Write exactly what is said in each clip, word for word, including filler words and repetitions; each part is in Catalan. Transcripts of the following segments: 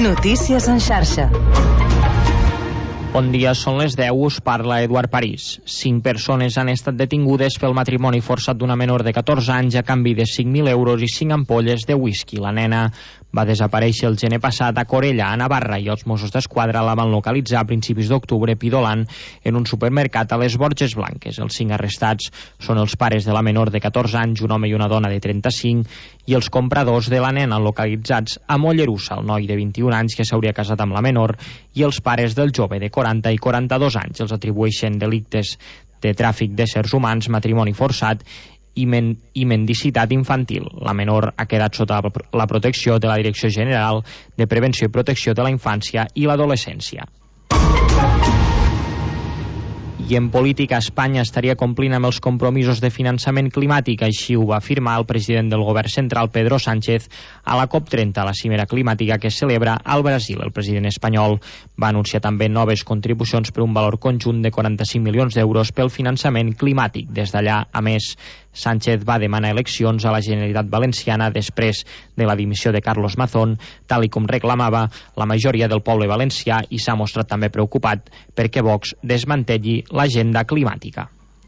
Notícies en xarxa. Bon dia, són les deu, us parla Eduard París. Cinc persones han estat detingudes pel matrimoni forçat d'una menor de catorze anys a canvi de cinc mil euros i cinc ampolles de whisky. La nena va desaparèixer el gener passat a Corella, a Navarra, i els Mossos d'Esquadra la van localitzar a principis d'octubre pidolant en un supermercat a les Borges Blanques. Els cinc arrestats són els pares de la menor de catorze anys, un home i una dona de trenta-cinc, i els compradors de la nena localitzats a Mollerussa, el noi de vint-i-un anys que s'hauria casat amb la menor, i els pares del jove de quaranta i quaranta-dos anys. Els atribueixen delictes de tràfic d'éssers humans, matrimoni forçat i, men i mendicitat infantil. La menor ha quedat sota la protecció de la Direcció General de Prevenció i Protecció de la Infància i l'Adolescència. I en política, Espanya estaria complint amb els compromisos de finançament climàtic. Així ho va afirmar el president del govern central, Pedro Sánchez, a la COP trenta, la cimera climàtica que es celebra al Brasil. El president espanyol va anunciar també noves contribucions per un valor conjunt de quaranta-cinc milions d'euros pel finançament climàtic. Des d'allà, a més, Sánchez va demanar eleccions a la Generalitat Valenciana després de la dimissió de Carlos Mazón, tal i com reclamava la majoria del poble valencià, i s'ha mostrat també preocupat perquè Vox desmantelli l'agenda climàtica.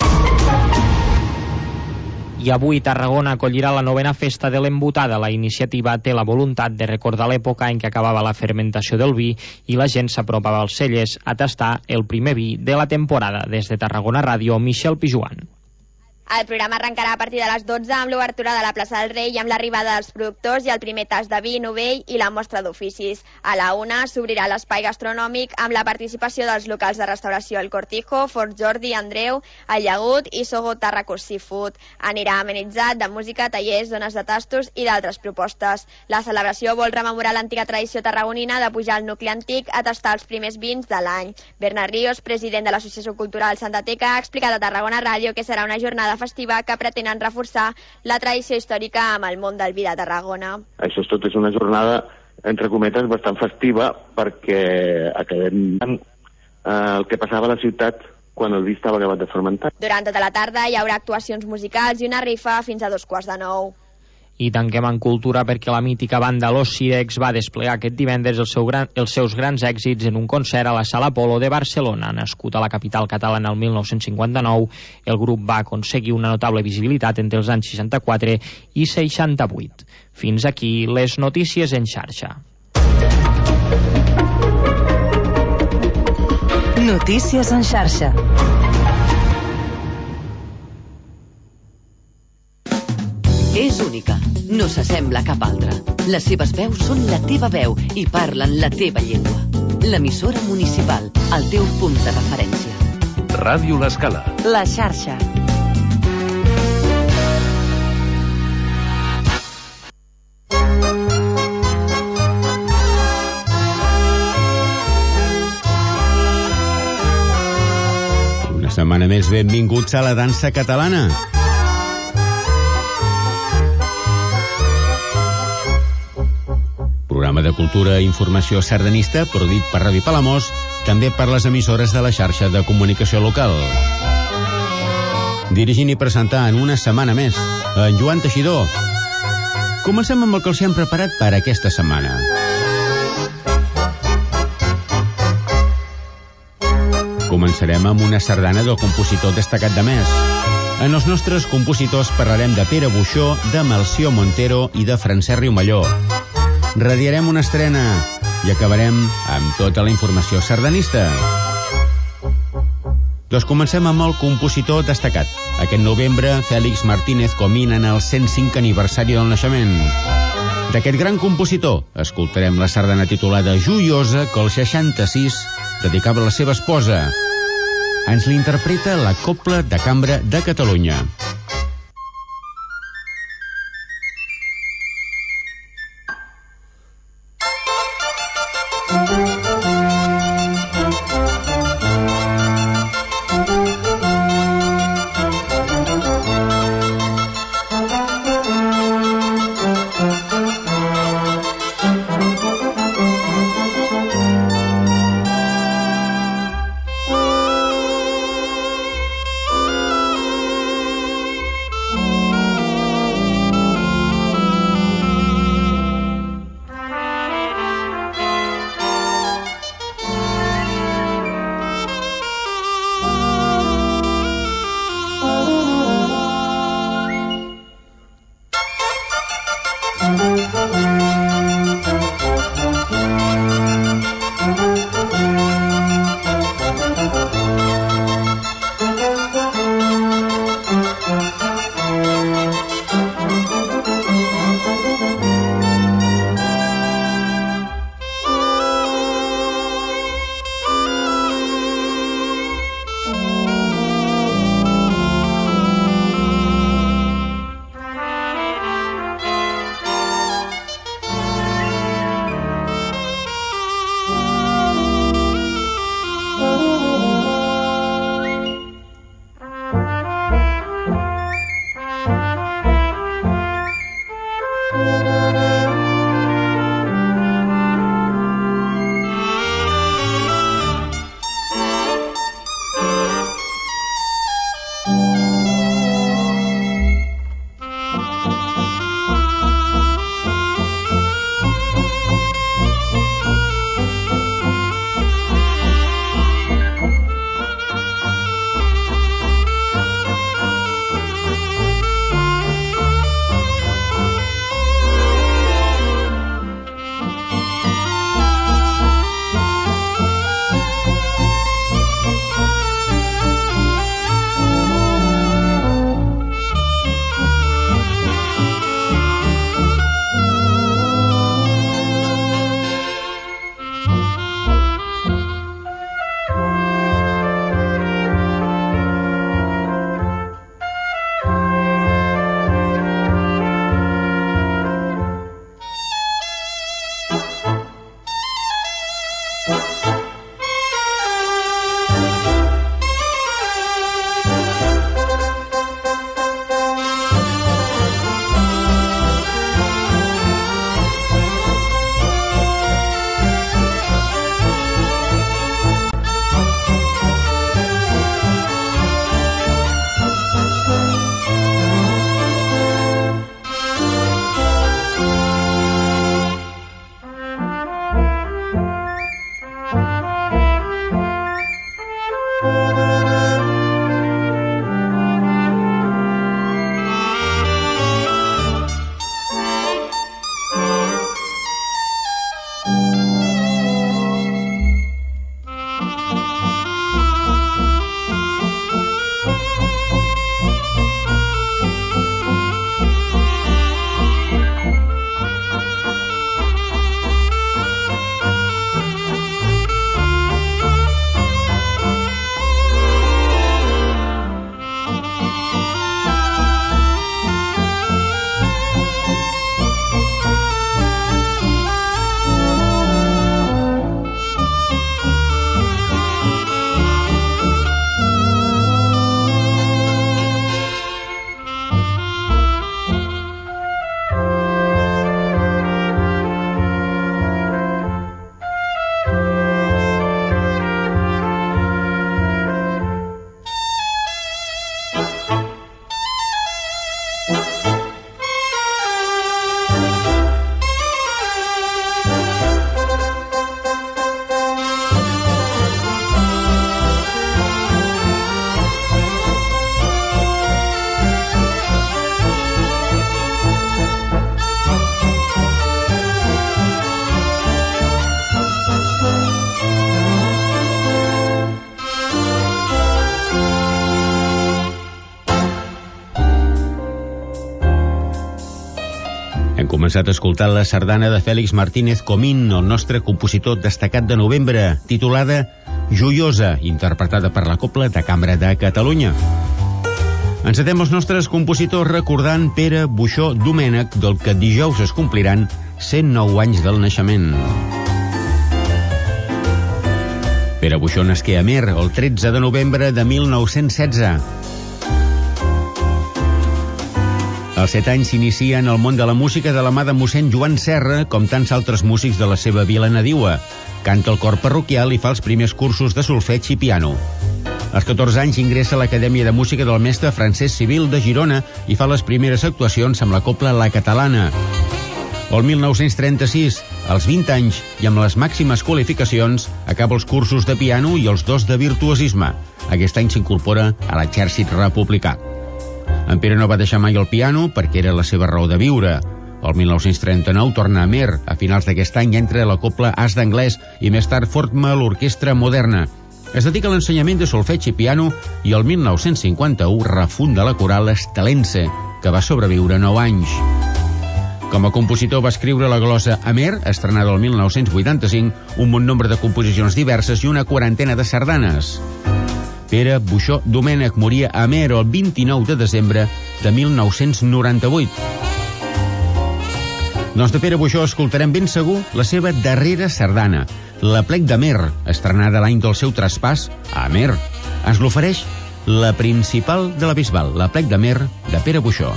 I avui Tarragona acollirà la novena festa de l'embotada. La iniciativa té la voluntat de recordar l'època en què acabava la fermentació del vi i la gent s'apropava als cellers a tastar el primer vi de la temporada. Des de Tarragona Ràdio, Michel Pijuan. El programa arrencarà a partir de les dotze amb l'obertura de la plaça del Rei i amb l'arribada dels productors i el primer tast de vi novell i la mostra d'oficis. A la una s'obrirà l'espai gastronòmic amb la participació dels locals de restauració El Cortijo, Fort Jordi, Andreu, El Llagut i Sogo Tarracos Seafood. Anirà amenitzat de música, tallers, zones de tastos i d'altres propostes. La celebració vol rememorar l'antiga tradició tarragonina de pujar al nucli antic a tastar els primers vins de l'any. Bernat Ríos, president de l'Associació Cultural Santa Teca, ha explicat a Tarragona Ràdio que serà una jornada festiva que pretenen reforçar la tradició històrica amb el món del vi de Tarragona. Això és tot és una jornada, entre cometes, bastant festiva perquè acabem eh, el que passava a la ciutat quan el vi estava acabat de fermentar. Durant tota la tarda hi haurà actuacions musicals i una rifa fins a dos quarts de nou. I tanquem en cultura perquè la mítica banda Los Sirex va desplegar aquest divendres el seu gran, els seus grans èxits en un concert a la Sala Apolo de Barcelona. Nascut a la capital catalana el mil nou-cents cinquanta-nou, el grup va aconseguir una notable visibilitat entre els anys seixanta-quatre i seixanta-vuit. Fins aquí les notícies en xarxa. Notícies en xarxa. És única, no s'assembla a cap altra. Les seves veus són la teva veu i parlen la teva llengua. L'emissora municipal, el teu punt de referència. Ràdio L'Escala. La xarxa. Una setmana més, benvinguts a la dansa catalana. Programa de cultura i informació sardanista produït per Ràdio Palamós, també per les emissores de la xarxa de comunicació local. Dirigint i presentant una setmana més en Joan Teixidor. Comencem amb el que els hem preparat per aquesta setmana. Començarem amb una sardana del compositor destacat de Més. En els nostres compositors parlarem de Pere Buixó, de Melcior Montero i de Francesc Riumelló. Radiarem una estrena i acabarem amb tota la informació sardanista. Doncs comencem amb el compositor destacat. Aquest novembre, Fèlix Martínez Comín en el cent cinc aniversari del naixement. D'aquest gran compositor, escoltarem la sardana titulada Joiosa, que el seixanta-sis dedicava a la seva esposa. Ens l'interpreta la Cobla de Cambra de Catalunya. Hem començat escoltant la sardana de Fèlix Martínez Comín, el nostre compositor destacat de novembre, titulada Joiosa, interpretada per la Cobla de Cambra de Catalunya. Encetem els nostres compositors recordant Pere Buixó Domènech, del que dijous es compliran cent nou anys del naixement. Pere Buixó nasqué a Amer el tretze de novembre de mil nou-cents setze. Als set anys s'inicia en el món de la música de la mà de mossèn Joan Serra, com tants altres músics de la seva vila nadiua. Canta al cor parroquial i fa els primers cursos de solfeig i piano. Als catorze anys ingressa a l'Acadèmia de Música del mestre Francesc Civil de Girona i fa les primeres actuacions amb la Cobla La Catalana. El mil nou-cents trenta-sis, als vint anys i amb les màximes qualificacions, acaba els cursos de piano i els dos de virtuosisme. Aquest any s'incorpora a l'exèrcit republicà. En Pere no va deixar mai el piano perquè era la seva raó de viure. El mil nou-cents trenta-nou torna a Amer. A finals d'aquest any entra a la Cobla As d'Anglès i més tard forma l'Orquestra Moderna. Es dedica a l'ensenyament de solfeig i piano i el mil nou-cents cinquanta-u refunda la coral Estelense, que va sobreviure nou anys. Com a compositor va escriure la glosa Amer, estrenada el mil nou-cents vuitanta-cinc, un bon nombre de composicions diverses i una quarantena de sardanes. Pere Buixó Domènech moria a Amer el vint-i-nou de desembre de mil nou-cents noranta-vuit. Doncs de Pere Buixó escoltarem ben segur la seva darrera sardana, La Plec d'Amer, estrenada l'any del seu traspàs a Amer. Ens l'ofereix la principal de la Bisbal, La Plec d'Amer, de Pere Buixó.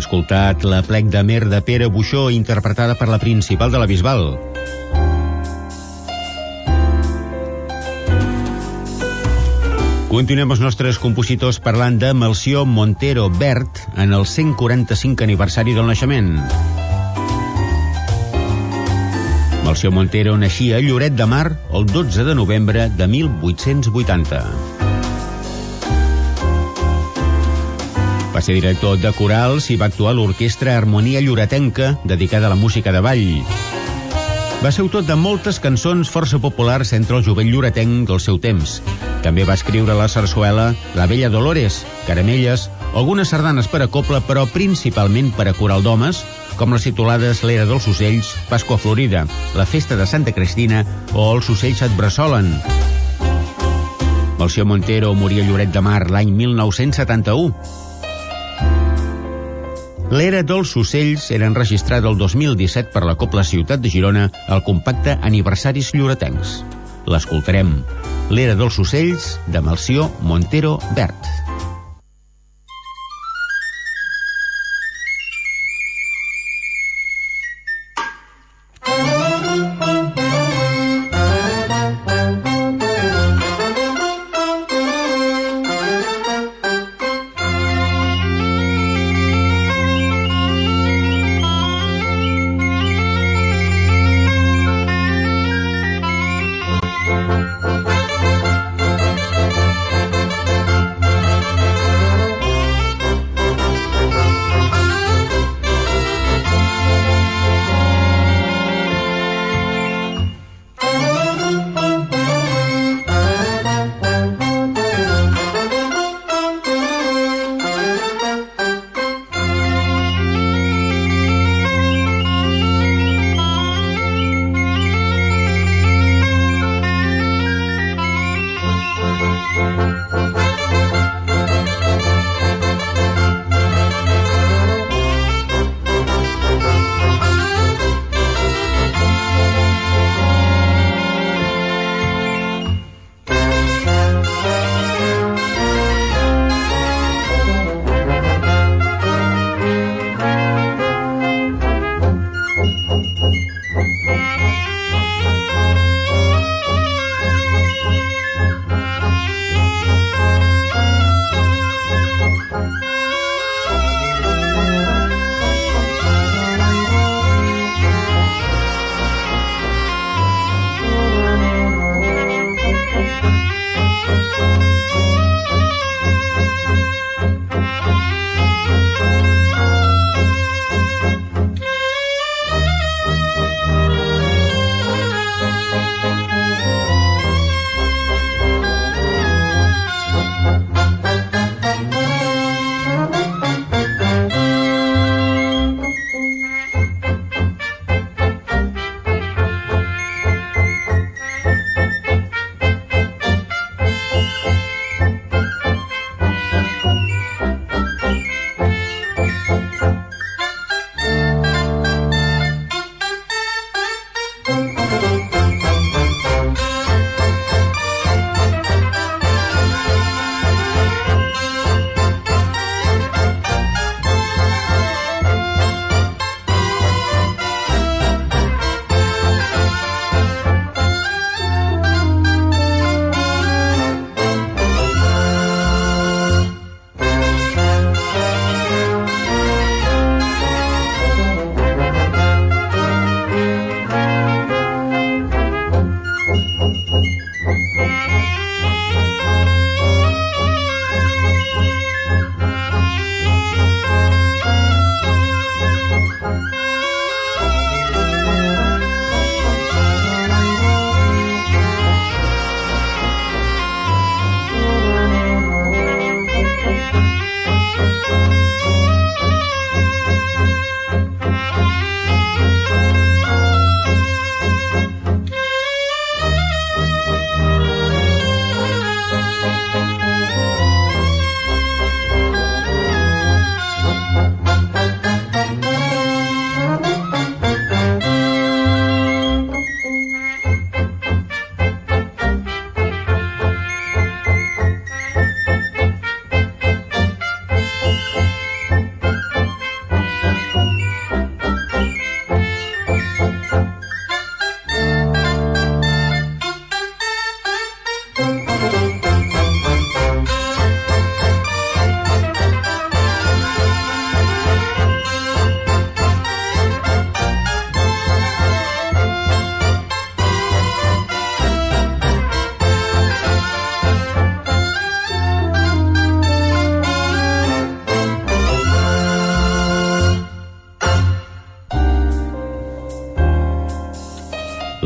escoltat la plec de Mer de Pere Buixó, interpretada per la Principal de la Bisbal. Continuem els nostres compositors parlant de Melcior Montero Bert en el cent quaranta-cinc aniversari del naixement. Melcior Montero naixia a Lloret de Mar el dotze de novembre de mil vuit-cents vuitanta. Va ser director de corals i va actuar a l'Orquestra Harmonia Lloretenca, dedicada a la música de ball. Va ser autor de moltes cançons força populars entre el jovent lloretenc del seu temps. També va escriure la sarsuela La Bella Dolores, Caramelles, algunes sardanes per a cobla, però principalment per a coral d'homes, com les titulades L'Era dels Ocells, Pasqua Florida, La Festa de Santa Cristina o Els Ocells et bressolen. Melcior Montero moria a Lloret de Mar l'any mil nou-cents setanta-u. L'Era dels Ocells era enregistrada el dos mil disset per la Cobla Ciutat de Girona al compacte Aniversaris Lloretencs. L'escoltarem. L'Era dels Ocells, de Melcior Montero Bert.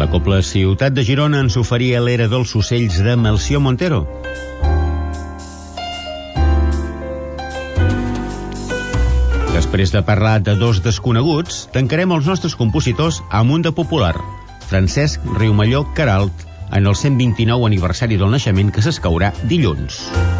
La cobla Ciutat de Girona ens oferia l'era dels ocells de Melcior Montero. Després de parlar de dos desconeguts, tancarem els nostres compositors amb un de popular, Francesc Riumelló Queralt, en el cent vint-i-nou aniversari del naixement que s'escaurà dilluns.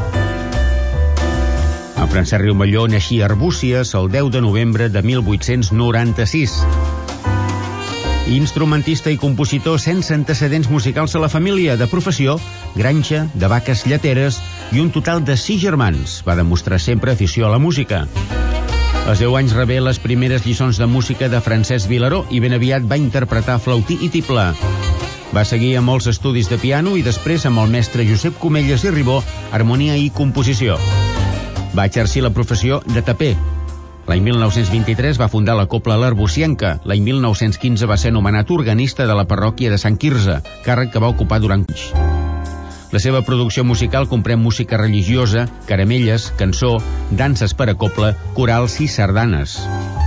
En Francesc Riumelló naixia a Arbúcies el deu de novembre de mil vuit-cents noranta-sis. Instrumentista i compositor sense antecedents musicals a la família, de professió, granja, de vaques lleteres i un total de sis germans. Va demostrar sempre afició a la música. Als deu anys rebé les primeres lliçons de música de Francesc Vilaró i ben aviat va interpretar flautí i tiple. Va seguir amb molts estudis de piano i després amb el mestre Josep Comelles i Ribó, harmonia i composició. Va exercir la professió de taper. L'any mil nou-cents vint-i-tres va fundar la Cobla L'Arbucienca. L'any mil nou-cents quinze va ser nomenat organista de la parròquia de Sant Quirze, càrrec que va ocupar durant anys. La seva producció musical comprèn música religiosa, caramelles, cançó, danses per a cobla, corals i sardanes.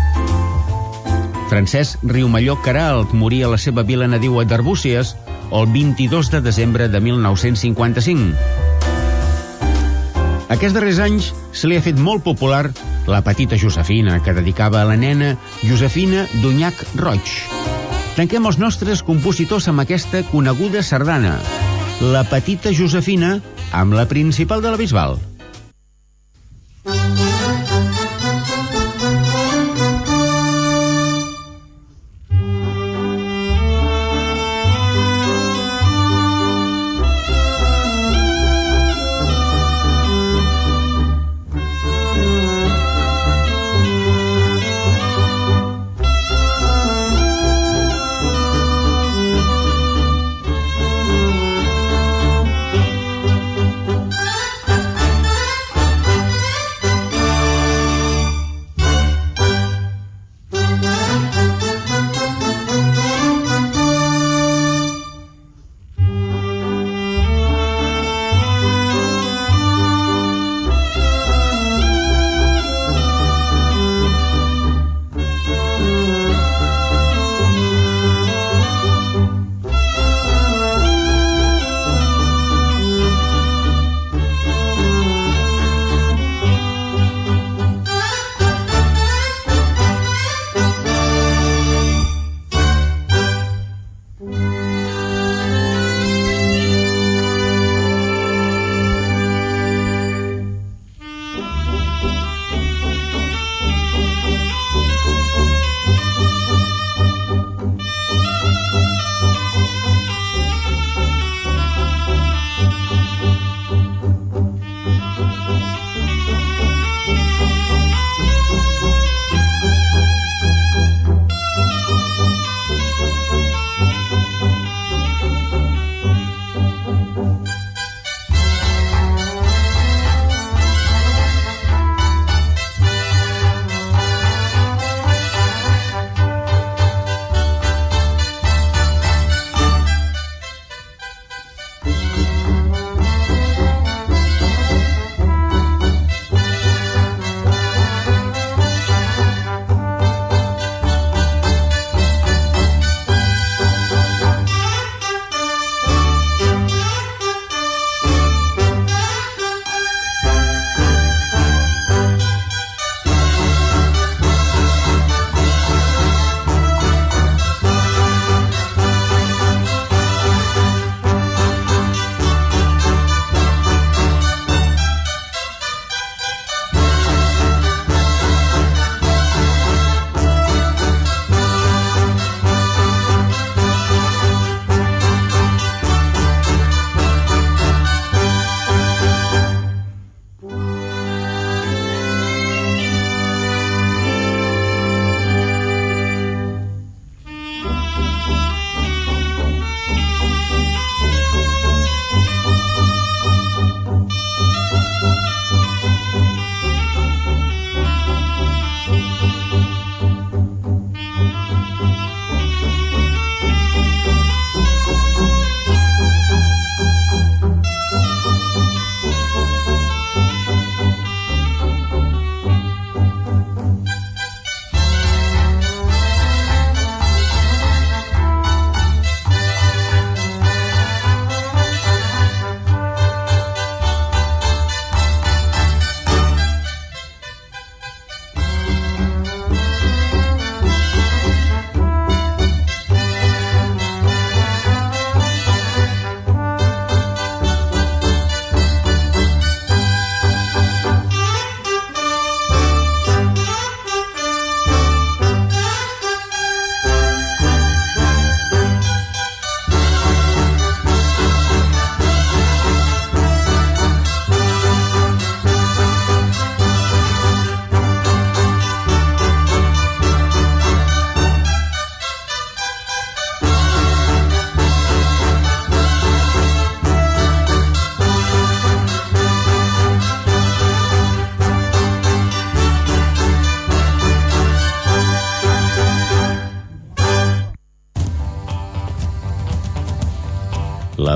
Francesc Riumelló Queralt moria a la seva vila nadiua d'Arbúcies el vint-i-dos de desembre de mil nou-cents cinquanta-cinc. Aquests darrers anys se li ha fet molt popular La petita Josefina, que dedicava a la nena Josefina d'Unyac Roig. Tanquem els nostres compositors amb aquesta coneguda sardana, La petita Josefina, amb la principal de la Bisbal.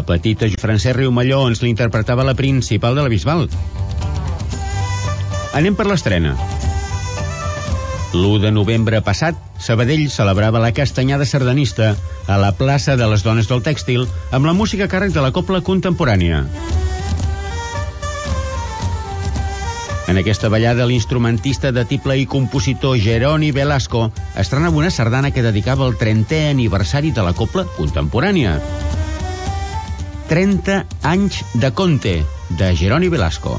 La petita Francesc Riumelló ens l'interpretava la principal de la Bisbal. Anem per l'estrena. l'u de novembre passat, Sabadell celebrava la castanyada sardanista a la plaça de les Dones del Tèxtil amb la música a càrrec de la Cobla Contemporània. En aquesta ballada, l'instrumentista de tiple i compositor Jeroni Velasco estrenava una sardana que dedicava el trentè aniversari de la Cobla Contemporània. trenta anys de conte, de Jeroni Velasco.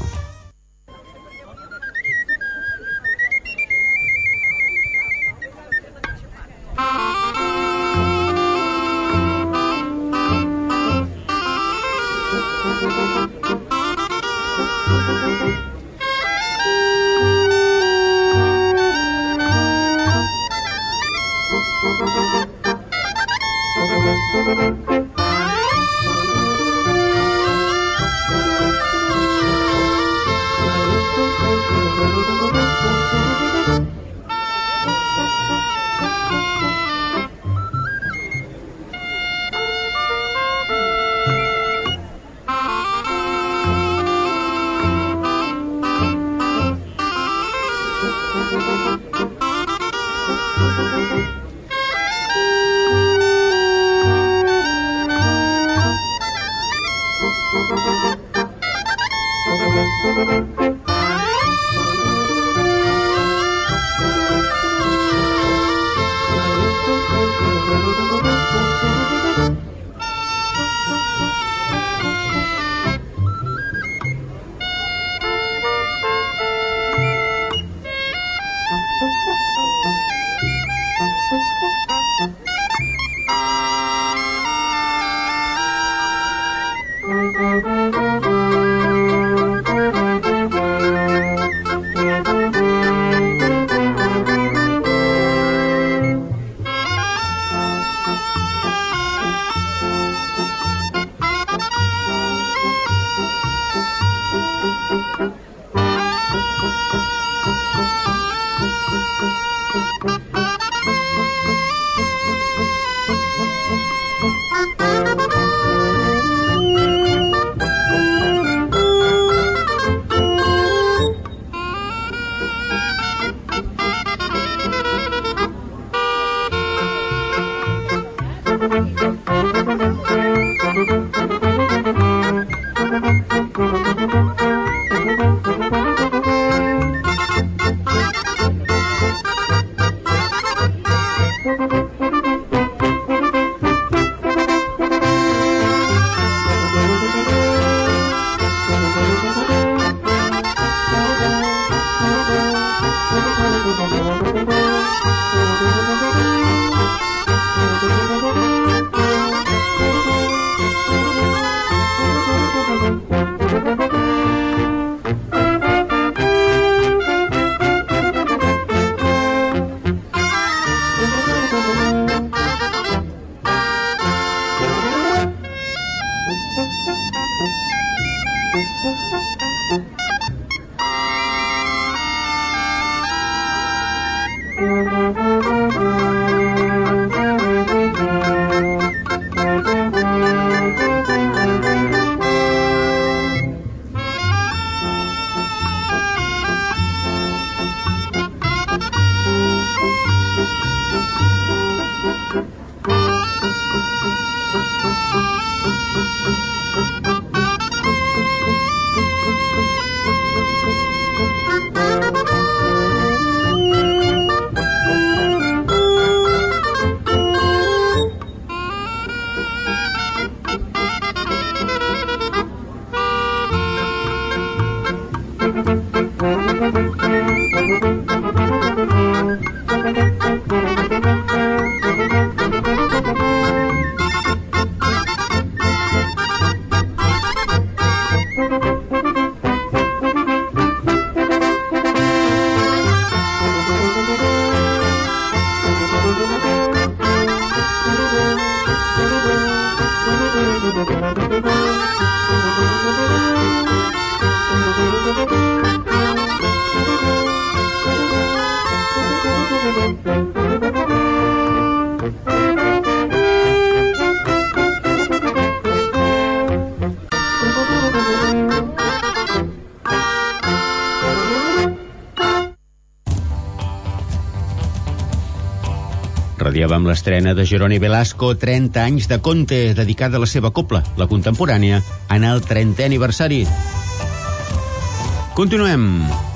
Radiàvem l'estrena de Jeroni Velasco, trenta anys de conte, dedicada a la seva copla, la contemporània, en el trentè aniversari. Continuem.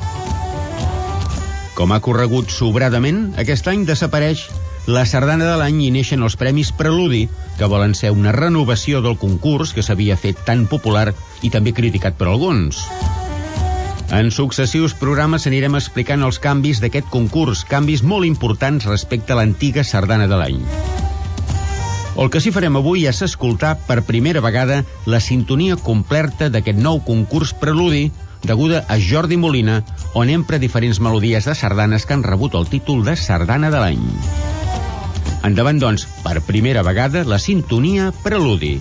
Com ha corregut sobradament, aquest any desapareix la sardana de l'any i neixen els Premis Preludi, que volen ser una renovació del concurs que s'havia fet tan popular i també criticat per alguns. En successius programes anirem explicant els canvis d'aquest concurs, canvis molt importants respecte a l'antiga sardana de l'any. El que sí farem avui és escoltar per primera vegada la sintonia completa d'aquest nou concurs Preludi, deguda a Jordi Molina, on empra diferents melodies de sardanes que han rebut el títol de Sardana de l'any. Endavant, doncs, per primera vegada, la sintonia Preludi.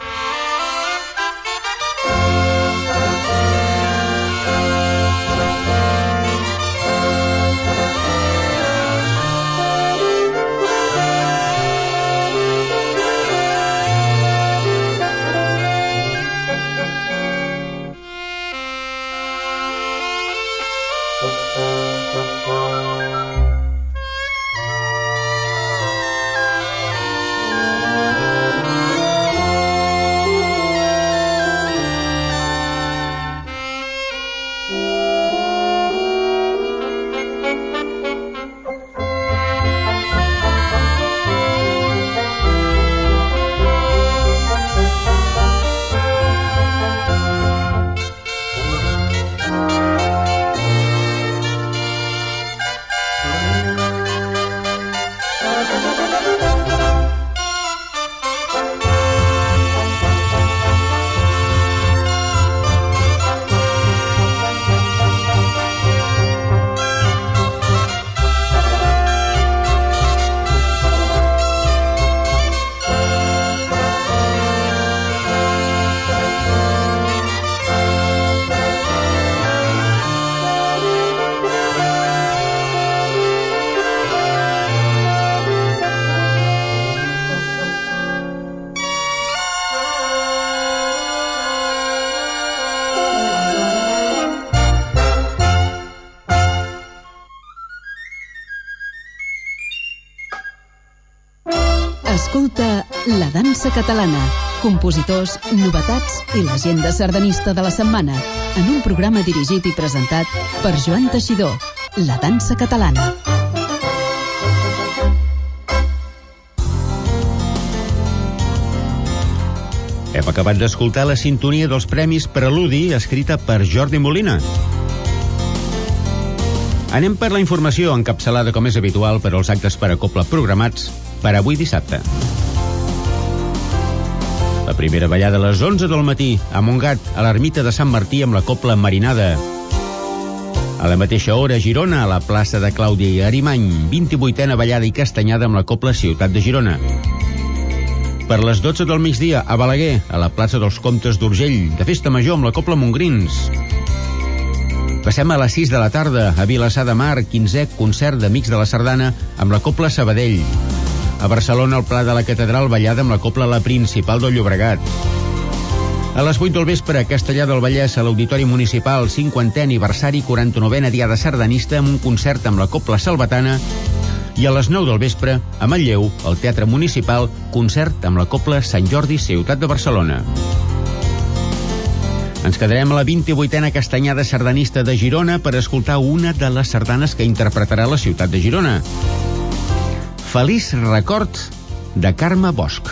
Escolta La Dansa Catalana, compositors, novetats i l'agenda sardanista de la setmana, en un programa dirigit i presentat per Joan Teixidor. La Dansa Catalana. Hem acabat d'escoltar la sintonia dels Premis Preludi, escrita per Jordi Molina. Anem per la informació encapçalada, com és habitual, per als actes per a copla programats per avui dissabte. La primera ballada a les onze del matí a Montgat, a l'ermita de Sant Martí, amb la copla Marinada. A la mateixa hora a Girona, a la plaça de Clàudia Arimany, vint-i-vuitena ballada i castanyada amb la copla Ciutat de Girona. Per les dotze del migdia a Balaguer, a la plaça dels Comtes d'Urgell, de festa major amb la copla Montgrins. Passem a les sis de la tarda a Vilassar de Mar, quinzè concert d'Amics de la Sardana amb la copla Sabadell. A Barcelona, al Pla de la Catedral, ballada amb la copla La Principal del Llobregat. A les vuit del vespre, a Castellar del Vallès, a l'Auditori Municipal, cinquantè aniversari, quaranta-novena diada sardanista, amb un concert amb la copla Salvatana. I a les nou del vespre, a Manlleu, al Teatre Municipal, concert amb la copla Sant Jordi, Ciutat de Barcelona. Ens quedarem a la vint-i-vuitena castanyada sardanista de Girona per escoltar una de les sardanes que interpretarà la ciutat de Girona. Feliç record de Carme Bosch.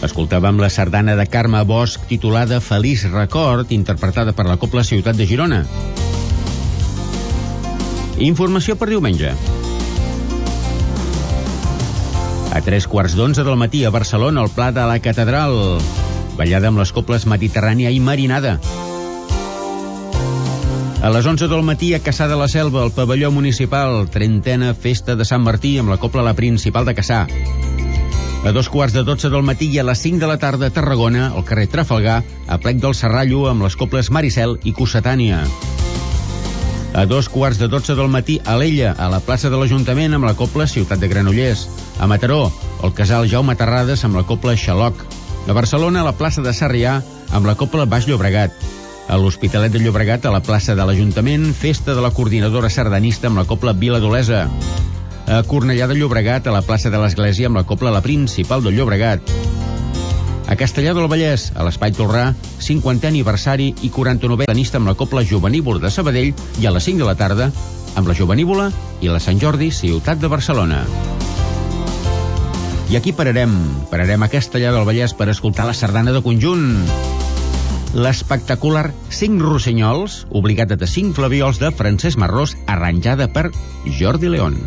Escoltàvem la sardana de Carme Bosch titulada Feliç Record, interpretada per la Cobla Ciutat de Girona. Informació per diumenge. A tres quarts d'onze del matí a Barcelona, al Pla de la Catedral. Ballada amb les coples Mediterrània i Marinada. A les onze del matí a Cassà de la Selva, al pavelló municipal, trentena festa de Sant Martí amb la copla La Principal de Cassà. A dos quarts de dotze del matí i a les cinc de la tarda a Tarragona, al carrer Trafalgar, a Plec del Serrallo amb les coples Maricel i Cossetània. A dos quarts de dotze del matí a Alella, a la plaça de l'Ajuntament amb la copla Ciutat de Granollers. A Mataró, al casal Jaume Terrades amb la copla Xaloc. A Barcelona, a la plaça de Sarrià amb la copla Baix Llobregat. A l'Hospitalet de Llobregat, a la plaça de l'Ajuntament, festa de la coordinadora sardanista amb la copla Vila d'Olesa. A Cornellà de Llobregat, a la plaça de l'Església amb la copla La Principal de Llobregat. A Castellà del Vallès, a l'Espai Tolrà, cinquantè aniversari i quaranta-novè tenista amb la copla Jovenívola de Sabadell, i a les cinc de la tarda amb la Jovenívola i la Sant Jordi Ciutat de Barcelona. I aquí pararem, pararem a Castellà del Vallès per escoltar la sardana de conjunt. L'espectacular Cinc Rossenyols, obligat de cinc flaviols de Francesc Marrós, arranjada per Jordi León.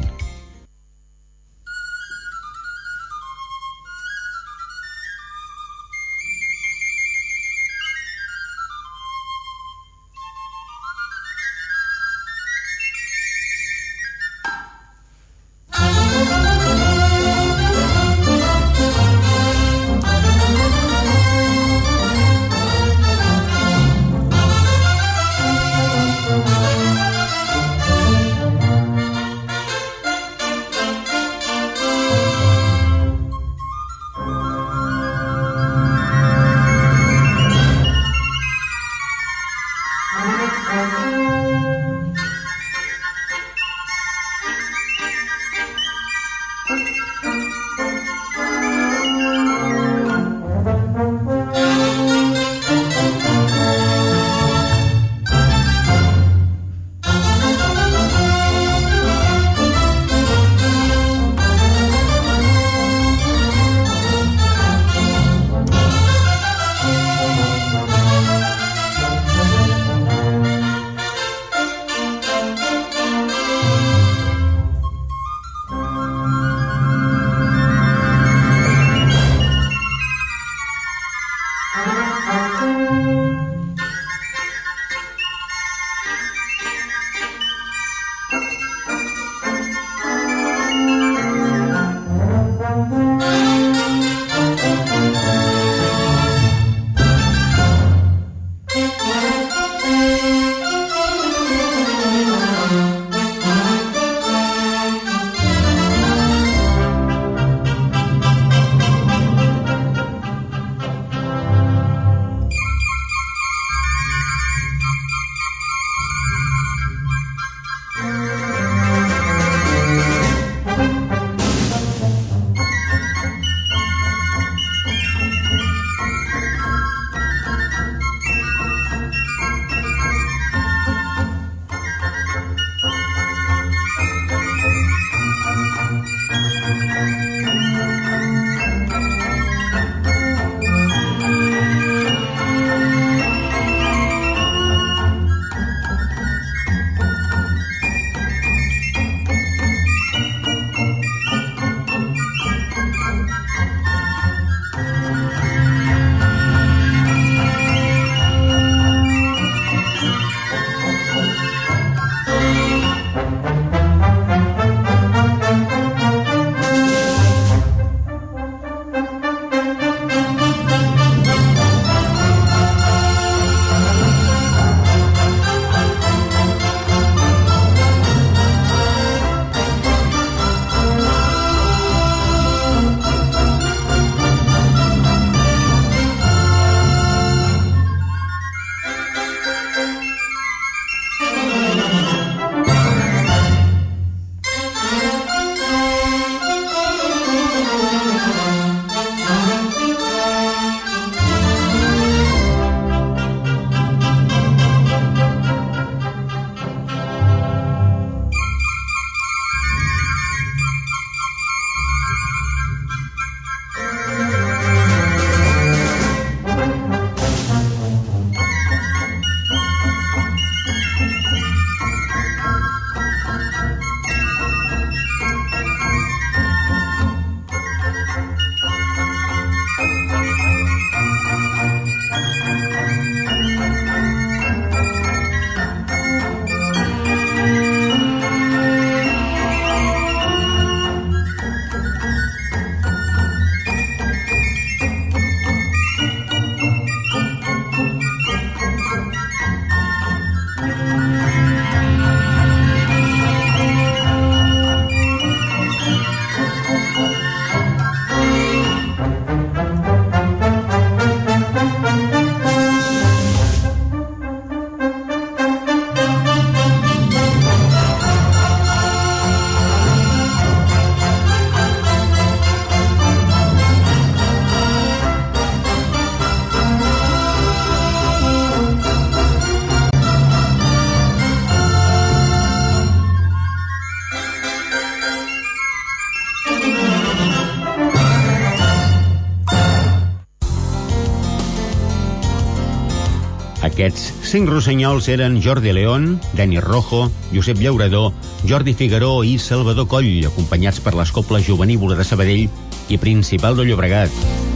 Aquests cinc rossenyols eren Jordi León, Denis Rojo, Josep Llaurador, Jordi Figaró i Salvador Coll, acompanyats per les Coples Jovenívola de Sabadell i Principal de Llobregat.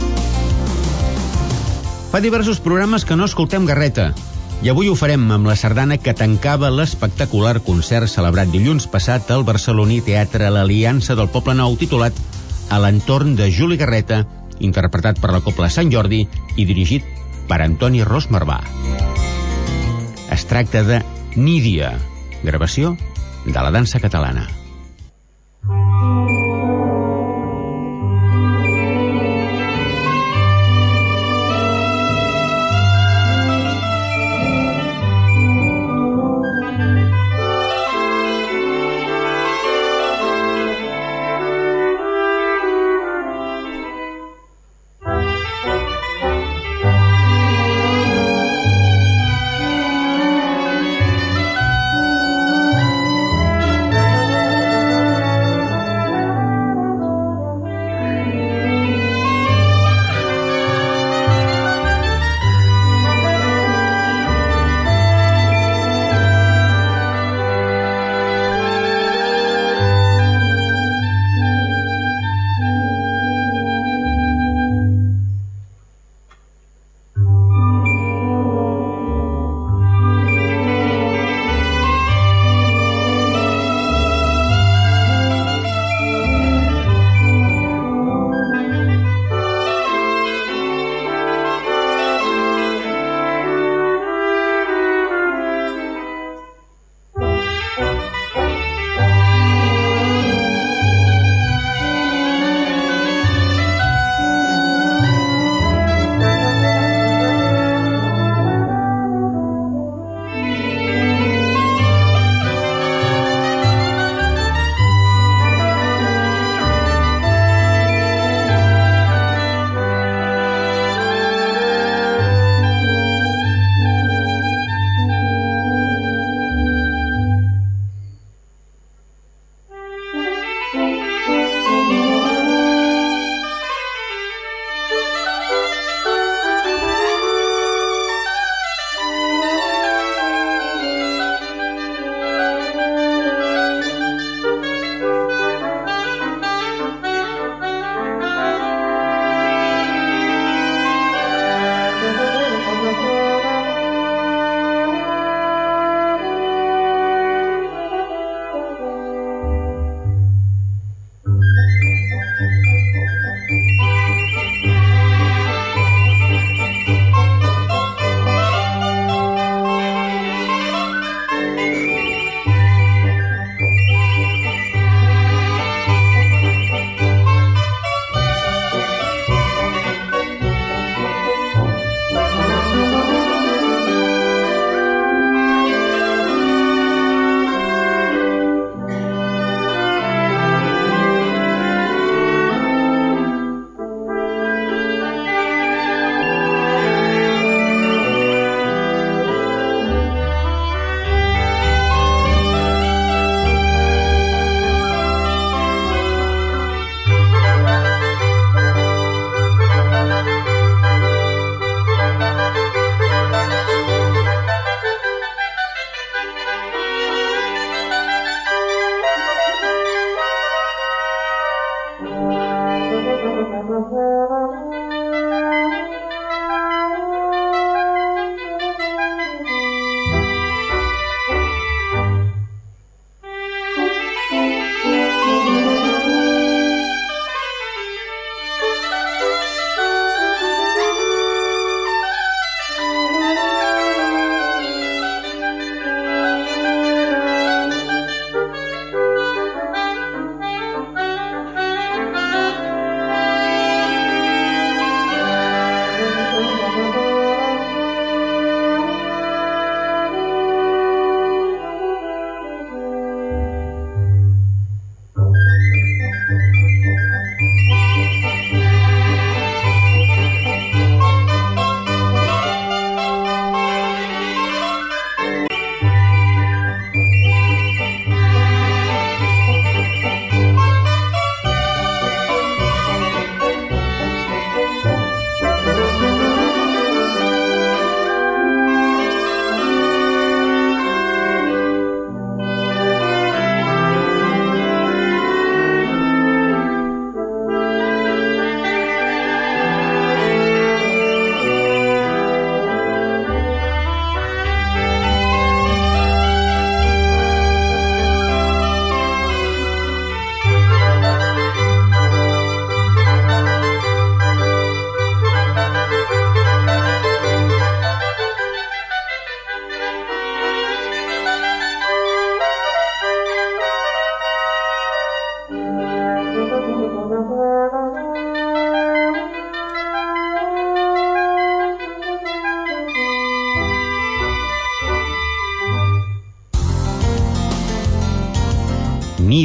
Fa diversos programes que no escoltem Garreta, i avui ho farem amb la sardana que tancava l'espectacular concert celebrat dilluns passat al barceloní Teatre l'Aliança del Poble Nou, titulat A l'entorn de Juli Garreta, interpretat per la Copla Sant Jordi i dirigit per Antoni Ros Marvà. Es tracta de Nídia, gravació de la dansa catalana.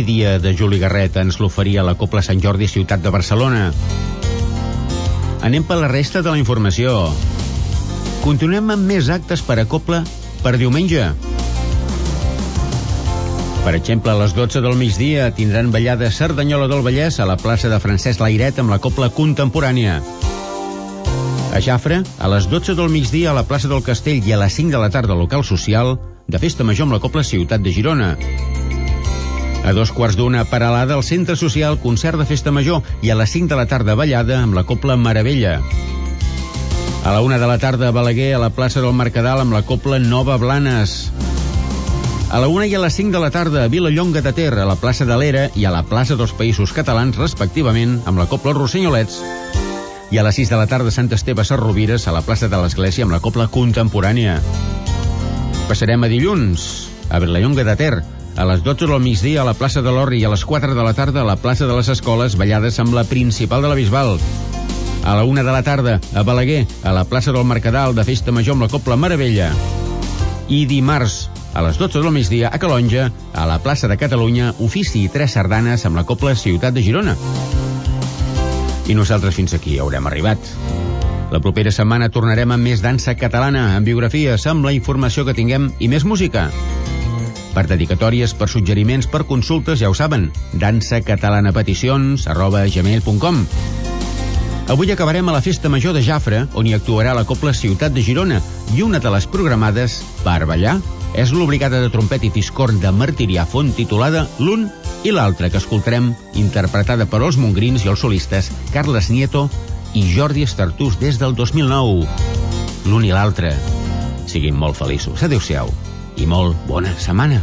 dia de Juli Garret ens l'oferia la Cobla Sant Jordi Ciutat de Barcelona. Anem per la resta de la informació. Continuem amb més actes per a Cobla per diumenge. Per exemple, a les dotze del migdia tindran ballada Cerdanyola del Vallès a la plaça de Francesc Lairet amb la Cobla Contemporània. A Jafre, a les dotze del migdia a la plaça del Castell i a les cinc de la tarda al local social de Festa Major amb la Cobla Ciutat de Girona. A dos quarts d'una paralada al Centre Social, concert de Festa Major, i a les cinc de la tarda ballada amb la Cobla Meravella. A la una de la tarda a Balaguer, a la plaça del Mercadal amb la Cobla Nova Blanes. A la una i a les cinc de la tarda a Vilallonga de Ter, a la plaça de l'Era i a la plaça dels Països Catalans, respectivament, amb la Cobla Rossenyolets. I a les sis de la tarda a Sant Esteve Sarrovires, a la plaça de l'Església amb la Cobla Contemporània. Passarem a dilluns, a Vilallonga de Ter, a les dotze del migdia a la plaça de l'Orri i a les quatre de la tarda a la plaça de les Escoles, ballades amb la principal de la Bisbal. A la una de la tarda a Balaguer, a la plaça del Mercadal de Festa Major amb la Cobla Meravella. I dimarts, a les dotze del migdia a Calonja, a la plaça de Catalunya, ofici i tres sardanes amb la Cobla Ciutat de Girona. I nosaltres fins aquí haurem arribat. La propera setmana tornarem amb més dansa catalana, amb biografies, amb la informació que tinguem i més música. Per dedicatòries, per suggeriments, per consultes, ja ho saben, dansacatalanapeticions arroba gmail punt com. Avui acabarem a la Festa Major de Jafre, on hi actuarà la Cobla Ciutat de Girona, i una de les programades per ballar és l'obligada de trompet i fiscorn de Martirià Font, titulada L'un i l'altre, que escoltarem interpretada per els mongrins i els solistes Carles Nieto i Jordi Estartús des del dos mil nou. L'un i l'altre. Siguin molt feliços. Adéu-siau i molt bona setmana.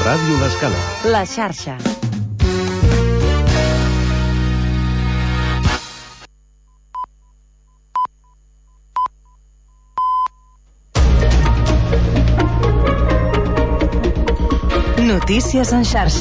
Ràdio L'Escala. La xarxa. Notícies en xarxa.